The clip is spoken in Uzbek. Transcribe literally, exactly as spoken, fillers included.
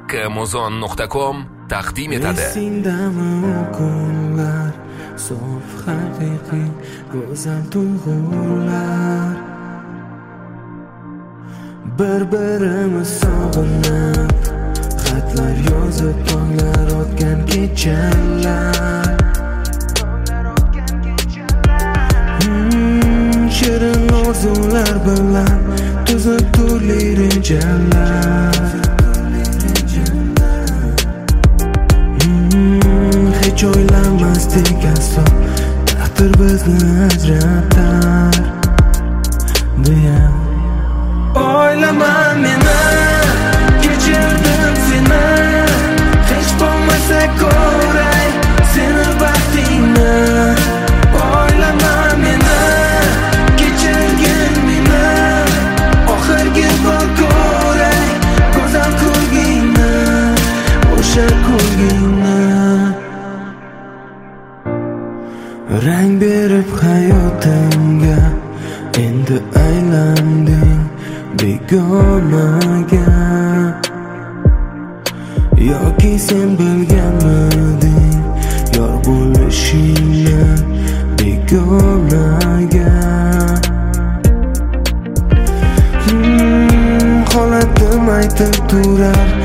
Haqqimuzon nuqta com taqdim etadi. Esingdami u kunlar, sof haqiqiy go'zal tuyg'ular, bir-birimiz sog'inib xatlar yozib tonglar o'tgan kechalar, hmm, shirin orzular bilan tuzib turli rejalar, hmm, hech o'ylamasdik aslo taqdir bizni ajratar deya. Oylama meni, kechirdim seni, hech bo'lmasa ko'ray seni baxtingni. Oylama meni, kechirgin meni, oxirgi bor ko'ray go'zal ko'rgingni, o'sha ko'rgingni. Rang berib hayotimga endi aylanding begonaga, yoki sen bilganmiding yor bo'lishingni begonaga. hmm, Holatim aytib turar